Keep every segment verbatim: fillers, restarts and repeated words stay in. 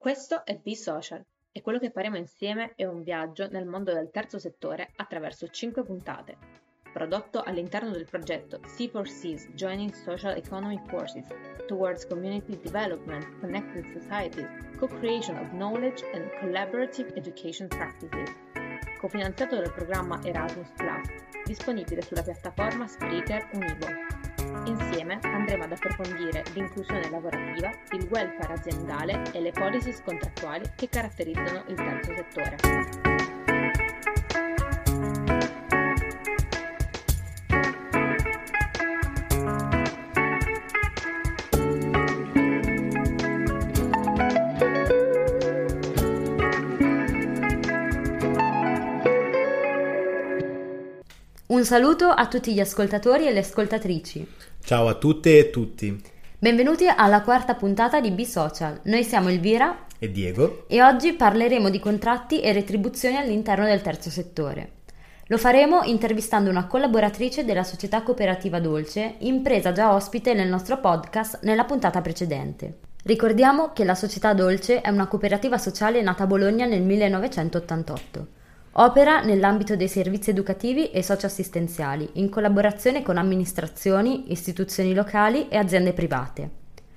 Questo è Be Social e quello che faremo insieme è un viaggio nel mondo del terzo settore attraverso cinque puntate. Prodotto all'interno del progetto C four C's Joining Social Economy Forces Towards Community Development, Connected Societies, Co-Creation of Knowledge and Collaborative Education Practices, cofinanziato dal programma Erasmus Plus, disponibile sulla piattaforma Spreaker Univo. Insieme andremo ad approfondire l'inclusione lavorativa, il welfare aziendale e le policies contrattuali che caratterizzano il terzo settore. Un saluto a tutti gli ascoltatori e le ascoltatrici. Ciao a tutte e tutti. Benvenuti alla quarta puntata di Be Social. Noi siamo Elvira e Diego e oggi parleremo di contratti e retribuzioni all'interno del terzo settore. Lo faremo intervistando una collaboratrice della società cooperativa Dolce, impresa già ospite nel nostro podcast nella puntata precedente. Ricordiamo che la società Dolce è una cooperativa sociale nata a Bologna nel millenovecentottantotto. Opera nell'ambito dei servizi educativi e socioassistenziali, in collaborazione con amministrazioni, istituzioni locali e aziende private.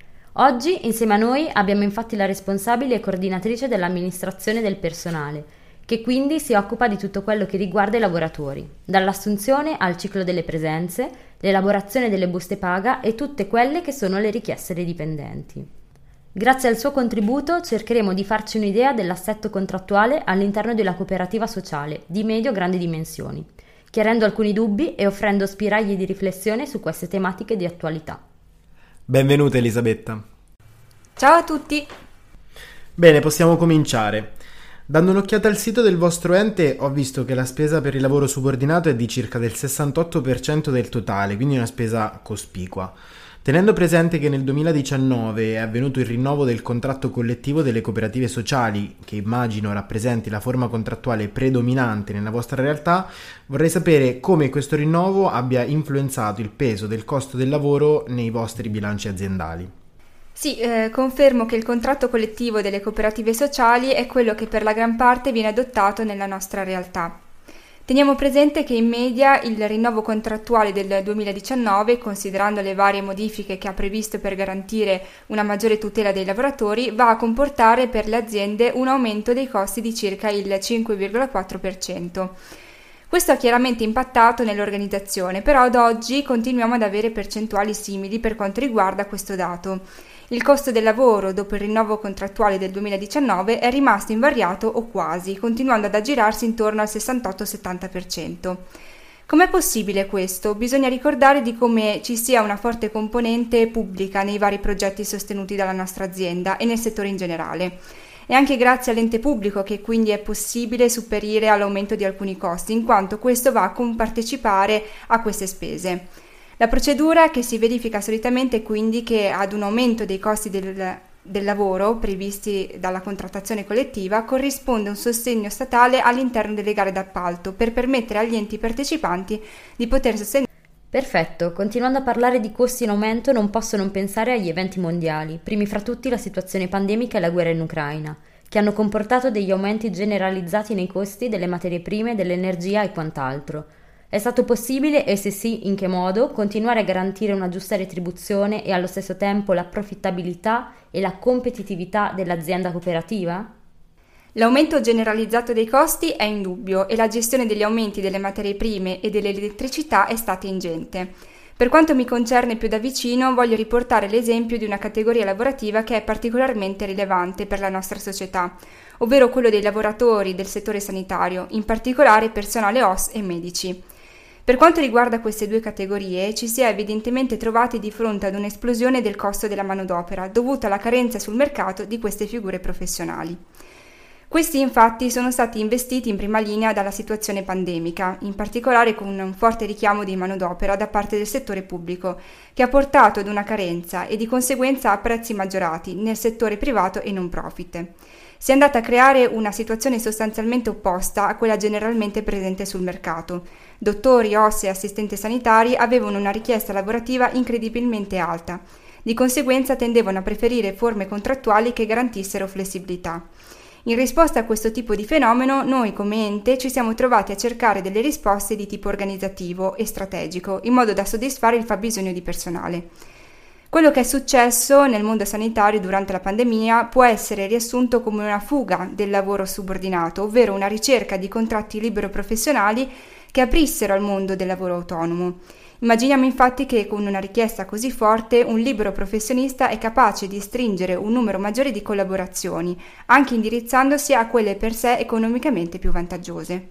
Oggi, insieme a noi, abbiamo infatti la responsabile e coordinatrice dell'amministrazione del personale, che quindi si occupa di tutto quello che riguarda i lavoratori, dall'assunzione al ciclo delle presenze, l'elaborazione delle buste paga e tutte quelle che sono le richieste dei dipendenti. Grazie al suo contributo cercheremo di farci un'idea dell'assetto contrattuale all'interno della cooperativa sociale di medio-grandi dimensioni, chiarendo alcuni dubbi e offrendo spiragli di riflessione su queste tematiche di attualità. Benvenuta Elisabetta. Ciao a tutti. Bene, possiamo cominciare. Dando un'occhiata al sito del vostro ente ho visto che la spesa per il lavoro subordinato è di circa del sessantotto per cento del totale, quindi una spesa cospicua. Tenendo presente che nel duemiladiciannove è avvenuto il rinnovo del contratto collettivo delle cooperative sociali, che immagino rappresenti la forma contrattuale predominante nella vostra realtà, vorrei sapere come questo rinnovo abbia influenzato il peso del costo del lavoro nei vostri bilanci aziendali. Sì, eh, confermo che il contratto collettivo delle cooperative sociali è quello che per la gran parte viene adottato nella nostra realtà. Teniamo presente che in media il rinnovo contrattuale del duemiladiciannove, considerando le varie modifiche che ha previsto per garantire una maggiore tutela dei lavoratori, va a comportare per le aziende un aumento dei costi di circa il cinque virgola quattro per cento. Questo ha chiaramente impattato nell'organizzazione, però ad oggi continuiamo ad avere percentuali simili per quanto riguarda questo dato. Il costo del lavoro dopo il rinnovo contrattuale del duemiladiciannove è rimasto invariato o quasi, continuando ad aggirarsi intorno al sessantotto settanta per cento. Com'è possibile questo? Bisogna ricordare di come ci sia una forte componente pubblica nei vari progetti sostenuti dalla nostra azienda e nel settore in generale. È anche grazie all'ente pubblico che quindi è possibile superare all'aumento di alcuni costi, in quanto questo va a compartecipare a queste spese. La procedura che si verifica solitamente è quindi che ad un aumento dei costi del, del lavoro previsti dalla contrattazione collettiva corrisponde un sostegno statale all'interno delle gare d'appalto per permettere agli enti partecipanti di poter sostenere. Perfetto, continuando a parlare di costi in aumento non posso non pensare agli eventi mondiali, primi fra tutti la situazione pandemica e la guerra in Ucraina, che hanno comportato degli aumenti generalizzati nei costi delle materie prime, dell'energia e quant'altro. È stato possibile, e se sì, in che modo, continuare a garantire una giusta retribuzione e allo stesso tempo la profittabilità e la competitività dell'azienda cooperativa? L'aumento generalizzato dei costi è indubbio e la gestione degli aumenti delle materie prime e dell'elettricità è stata ingente. Per quanto mi concerne più da vicino, voglio riportare l'esempio di una categoria lavorativa che è particolarmente rilevante per la nostra società, ovvero quello dei lavoratori del settore sanitario, in particolare personale O S e medici. Per quanto riguarda queste due categorie, ci si è evidentemente trovati di fronte ad un'esplosione del costo della manodopera, dovuta alla carenza sul mercato di queste figure professionali. Questi infatti sono stati investiti in prima linea dalla situazione pandemica, in particolare con un forte richiamo di manodopera da parte del settore pubblico, che ha portato ad una carenza e di conseguenza a prezzi maggiorati nel settore privato e non profit. Si è andata a creare una situazione sostanzialmente opposta a quella generalmente presente sul mercato. Dottori, O S e assistenti sanitari avevano una richiesta lavorativa incredibilmente alta, Di conseguenza tendevano a preferire forme contrattuali che garantissero flessibilità. In risposta a questo tipo di fenomeno, noi come ente ci siamo trovati a cercare delle risposte di tipo organizzativo e strategico, in modo da soddisfare il fabbisogno di personale. Quello che è successo nel mondo sanitario durante la pandemia può essere riassunto come una fuga del lavoro subordinato, ovvero una ricerca di contratti libero professionali che aprissero al mondo del lavoro autonomo. Immaginiamo infatti che con una richiesta così forte un libero professionista è capace di stringere un numero maggiore di collaborazioni, anche indirizzandosi a quelle per sé economicamente più vantaggiose.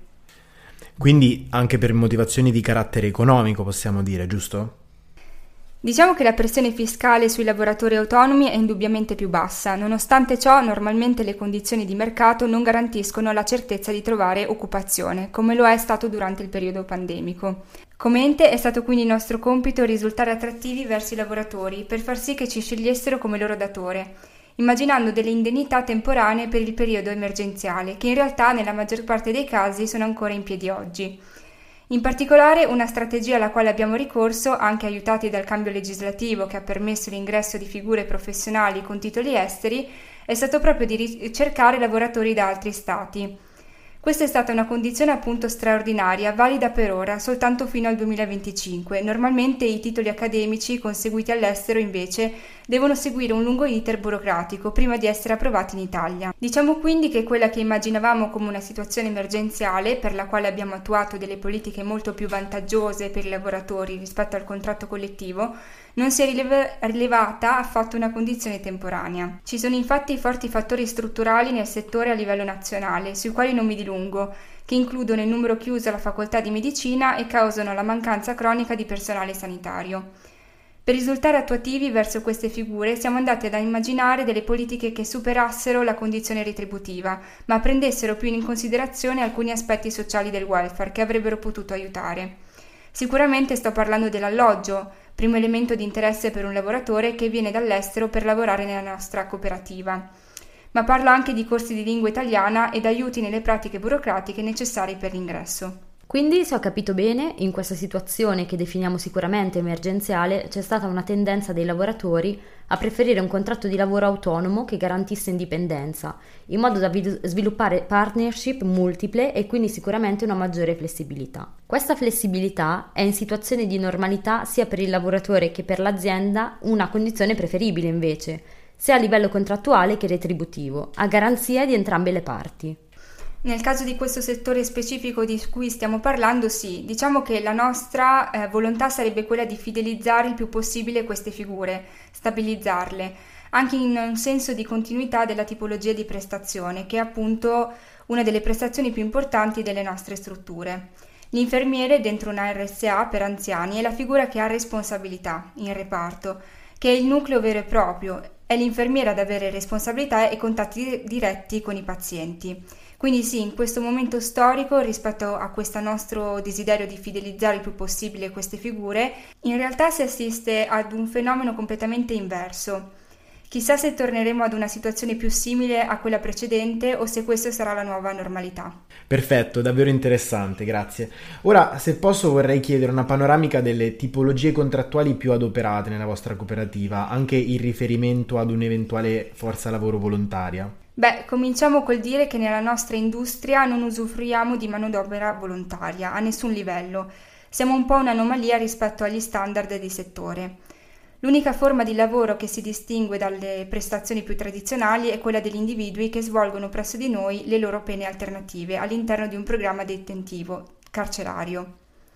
Quindi anche per motivazioni di carattere economico, possiamo dire, giusto? Diciamo che la pressione fiscale sui lavoratori autonomi è indubbiamente più bassa, nonostante ciò normalmente le condizioni di mercato non garantiscono la certezza di trovare occupazione, come lo è stato durante il periodo pandemico. Come ente è stato quindi nostro compito risultare attrattivi verso i lavoratori per far sì che ci scegliessero come loro datore, immaginando delle indennità temporanee per il periodo emergenziale, che in realtà nella maggior parte dei casi sono ancora in piedi oggi. In particolare, una strategia alla quale abbiamo ricorso, anche aiutati dal cambio legislativo che ha permesso l'ingresso di figure professionali con titoli esteri, è stato proprio di ricercare lavoratori da altri stati. Questa è stata una condizione appunto straordinaria, valida per ora, soltanto fino al duemilaventicinque. Normalmente i titoli accademici conseguiti all'estero, invece, devono seguire un lungo iter burocratico prima di essere approvati in Italia. Diciamo quindi che quella che immaginavamo come una situazione emergenziale, per la quale abbiamo attuato delle politiche molto più vantaggiose per i lavoratori rispetto al contratto collettivo, non si è rileva- rilevata affatto una condizione temporanea. Ci sono infatti forti fattori strutturali nel settore a livello nazionale, sui quali non mi dilungo, che includono il numero chiuso alla facoltà di medicina e causano la mancanza cronica di personale sanitario. Per risultare attuativi verso queste figure siamo andati ad immaginare delle politiche che superassero la condizione retributiva, ma prendessero più in considerazione alcuni aspetti sociali del welfare che avrebbero potuto aiutare. Sicuramente sto parlando dell'alloggio, primo elemento di interesse per un lavoratore che viene dall'estero per lavorare nella nostra cooperativa. Ma parlo anche di corsi di lingua italiana ed aiuti nelle pratiche burocratiche necessarie per l'ingresso. Quindi, se ho capito bene, in questa situazione che definiamo sicuramente emergenziale, c'è stata una tendenza dei lavoratori a preferire un contratto di lavoro autonomo che garantisse indipendenza, in modo da vi- sviluppare partnership multiple e quindi sicuramente una maggiore flessibilità. Questa flessibilità è in situazione di normalità sia per il lavoratore che per l'azienda una condizione preferibile invece, sia a livello contrattuale che retributivo, a garanzia di entrambe le parti. Nel caso di questo settore specifico di cui stiamo parlando, sì, diciamo che la nostra eh, volontà sarebbe quella di fidelizzare il più possibile queste figure, stabilizzarle, anche in un senso di continuità della tipologia di prestazione, che è appunto una delle prestazioni più importanti delle nostre strutture. L'infermiere dentro una R S A per anziani è la figura che ha responsabilità in reparto, che è il nucleo vero e proprio, è l'infermiera ad avere responsabilità e contatti diretti con i pazienti. Quindi sì, in questo momento storico, rispetto a questo nostro desiderio di fidelizzare il più possibile queste figure, in realtà si assiste ad un fenomeno completamente inverso. Chissà se torneremo ad una situazione più simile a quella precedente o se questa sarà la nuova normalità. Perfetto, davvero interessante, grazie. Ora, se posso, vorrei chiedere una panoramica delle tipologie contrattuali più adoperate nella vostra cooperativa, anche in riferimento ad un'eventuale forza lavoro volontaria. Beh, cominciamo col dire che nella nostra industria non usufruiamo di manodopera volontaria a nessun livello. Siamo un po' un'anomalia rispetto agli standard di settore. L'unica forma di lavoro che si distingue dalle prestazioni più tradizionali è quella degli individui che svolgono presso di noi le loro pene alternative all'interno di un programma detentivo carcerario.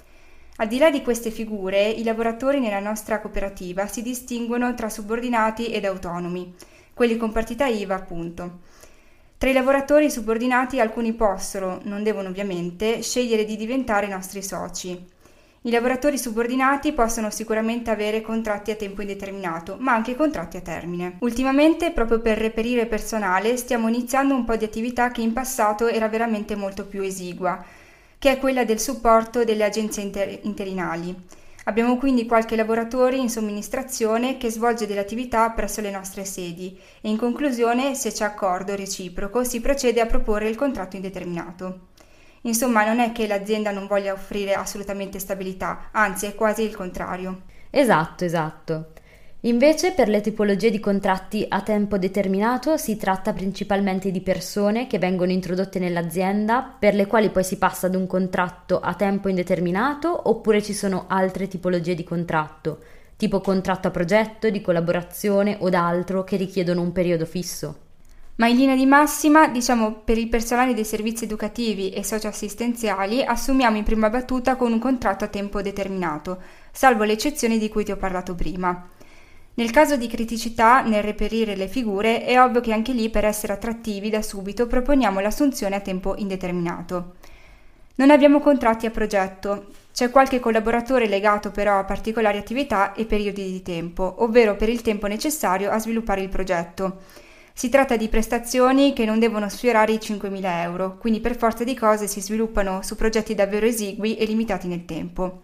Al di là di queste figure, i lavoratori nella nostra cooperativa si distinguono tra subordinati ed autonomi, quelli con partita I V A appunto. Tra i lavoratori subordinati alcuni possono, non devono ovviamente, scegliere di diventare nostri soci. I lavoratori subordinati possono sicuramente avere contratti a tempo indeterminato, ma anche contratti a termine. Ultimamente, proprio per reperire personale, stiamo iniziando un po' di attività che in passato era veramente molto più esigua, che è quella del supporto delle agenzie inter- interinali. Abbiamo quindi qualche lavoratore in somministrazione che svolge delle attività presso le nostre sedi e in conclusione, se c'è accordo reciproco, si procede a proporre il contratto indeterminato. Insomma, non è che l'azienda non voglia offrire assolutamente stabilità, anzi è quasi il contrario. Esatto, esatto. Invece, per le tipologie di contratti a tempo determinato si tratta principalmente di persone che vengono introdotte nell'azienda, per le quali poi si passa ad un contratto a tempo indeterminato, oppure ci sono altre tipologie di contratto, tipo contratto a progetto, di collaborazione o d'altro che richiedono un periodo fisso. Ma in linea di massima, diciamo, per il personale dei servizi educativi e socioassistenziali assumiamo in prima battuta con un contratto a tempo determinato, salvo le eccezioni di cui ti ho parlato prima. Nel caso di criticità nel reperire le figure, è ovvio che anche lì, per essere attrattivi da subito, proponiamo l'assunzione a tempo indeterminato. Non abbiamo contratti a progetto. C'è qualche collaboratore legato però a particolari attività e periodi di tempo, ovvero per il tempo necessario a sviluppare il progetto. Si tratta di prestazioni che non devono sfiorare i cinquemila euro, quindi per forza di cose si sviluppano su progetti davvero esigui e limitati nel tempo.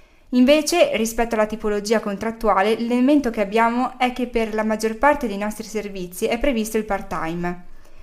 Invece, rispetto alla tipologia contrattuale, l'elemento che abbiamo è che per la maggior parte dei nostri servizi è previsto il part-time.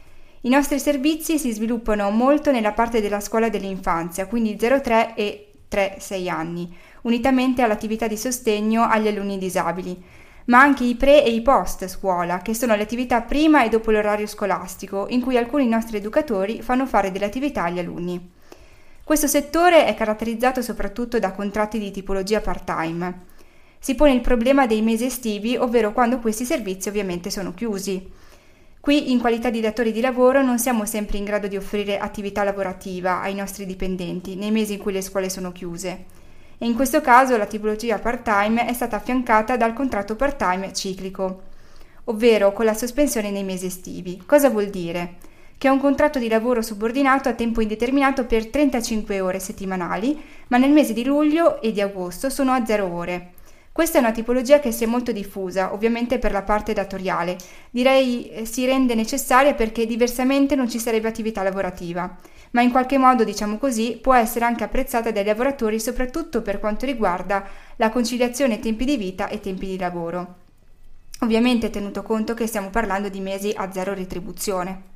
I nostri servizi si sviluppano molto nella parte della scuola dell'infanzia, quindi zero tre e tre sei anni, unitamente all'attività di sostegno agli alunni disabili, ma anche i pre e i post scuola, che sono le attività prima e dopo l'orario scolastico, in cui alcuni nostri educatori fanno fare delle attività agli alunni. Questo settore è caratterizzato soprattutto da contratti di tipologia part-time. Si pone il problema dei mesi estivi, ovvero quando questi servizi ovviamente sono chiusi. Qui, in qualità di datori di lavoro, non siamo sempre in grado di offrire attività lavorativa ai nostri dipendenti nei mesi in cui le scuole sono chiuse. E in questo caso la tipologia part-time è stata affiancata dal contratto part-time ciclico, ovvero con la sospensione nei mesi estivi. Cosa vuol dire? Che è un contratto di lavoro subordinato a tempo indeterminato per trentacinque ore settimanali, ma nel mese di luglio e di agosto sono a zero ore. Questa è una tipologia che si è molto diffusa, ovviamente per la parte datoriale. Direi eh, si rende necessaria perché diversamente non ci sarebbe attività lavorativa, ma in qualche modo, diciamo così, può essere anche apprezzata dai lavoratori, soprattutto per quanto riguarda la conciliazione tempi di vita e tempi di lavoro. Ovviamente tenuto conto che stiamo parlando di mesi a zero retribuzione.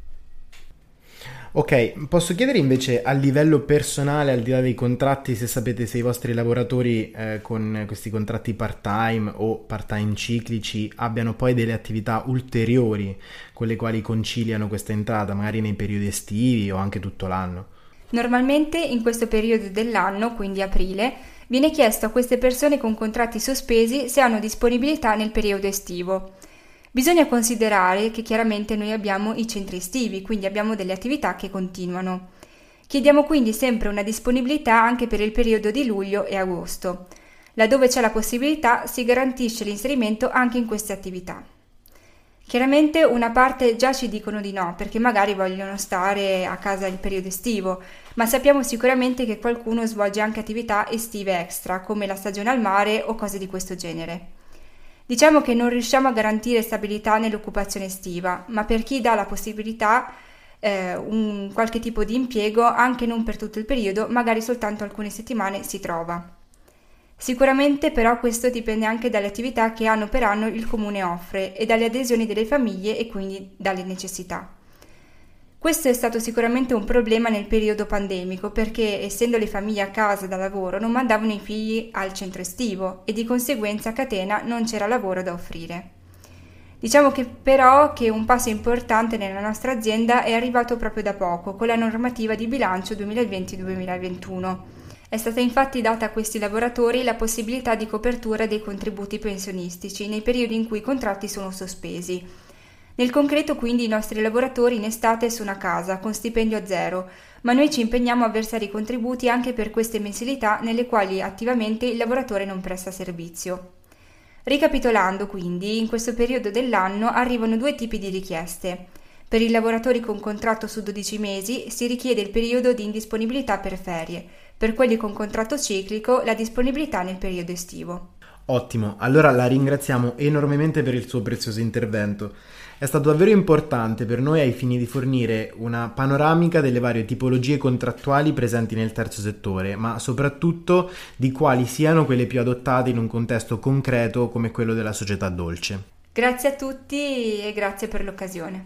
Ok, posso chiedere invece a livello personale, al di là dei contratti, se sapete se i vostri lavoratori eh, con questi contratti part-time o part-time ciclici abbiano poi delle attività ulteriori con le quali conciliano questa entrata, magari nei periodi estivi o anche tutto l'anno? Normalmente in questo periodo dell'anno, quindi aprile, viene chiesto a queste persone con contratti sospesi se hanno disponibilità nel periodo estivo. Bisogna considerare che chiaramente noi abbiamo i centri estivi, quindi abbiamo delle attività che continuano. Chiediamo quindi sempre una disponibilità anche per il periodo di luglio e agosto. Laddove c'è la possibilità si garantisce l'inserimento anche in queste attività. Chiaramente una parte già ci dicono di no, perché magari vogliono stare a casa il periodo estivo, ma sappiamo sicuramente che qualcuno svolge anche attività estive extra, come la stagione al mare o cose di questo genere. Diciamo che non riusciamo a garantire stabilità nell'occupazione estiva, ma per chi dà la possibilità eh, un qualche tipo di impiego, anche non per tutto il periodo, magari soltanto alcune settimane si trova. Sicuramente però questo dipende anche dalle attività che anno per anno il comune offre e dalle adesioni delle famiglie e quindi dalle necessità. Questo è stato sicuramente un problema nel periodo pandemico perché, essendo le famiglie a casa da lavoro, non mandavano i figli al centro estivo e di conseguenza a catena non c'era lavoro da offrire. Diciamo che però che un passo importante nella nostra azienda è arrivato proprio da poco con la normativa di bilancio duemilaventi duemilaventuno. È stata infatti data a questi lavoratori la possibilità di copertura dei contributi pensionistici nei periodi in cui i contratti sono sospesi. Nel concreto quindi i nostri lavoratori in estate sono a casa con stipendio a zero, ma noi ci impegniamo a versare i contributi anche per queste mensilità nelle quali attivamente il lavoratore non presta servizio. Ricapitolando quindi, in questo periodo dell'anno arrivano due tipi di richieste. Per i lavoratori con contratto su dodici mesi si richiede il periodo di indisponibilità per ferie, per quelli con contratto ciclico la disponibilità nel periodo estivo. Ottimo, allora la ringraziamo enormemente per il suo prezioso intervento. È stato davvero importante per noi ai fini di fornire una panoramica delle varie tipologie contrattuali presenti nel terzo settore, ma soprattutto di quali siano quelle più adottate in un contesto concreto come quello della società dolce. Grazie a tutti e grazie per l'occasione.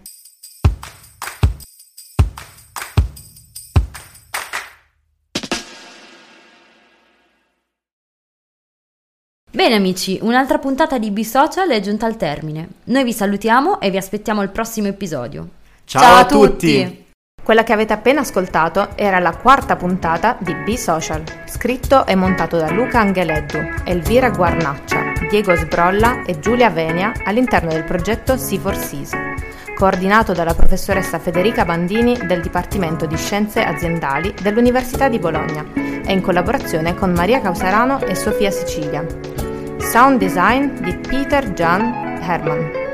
Bene amici, un'altra puntata di B-Social è giunta al termine. Noi vi salutiamo e vi aspettiamo al prossimo episodio. Ciao, Ciao a tutti! tutti. Quella che avete appena ascoltato era la quarta puntata di B-Social, scritto e montato da Luca Angeleddu, Elvira Guarnaccia, Diego Sbrolla e Giulia Venia all'interno del progetto C four Cs, coordinato dalla professoressa Federica Bandini del Dipartimento di Scienze Aziendali dell'Università di Bologna e in collaborazione con Maria Causarano e Sofia Sicilia. Sound design di Peter Jan Herman.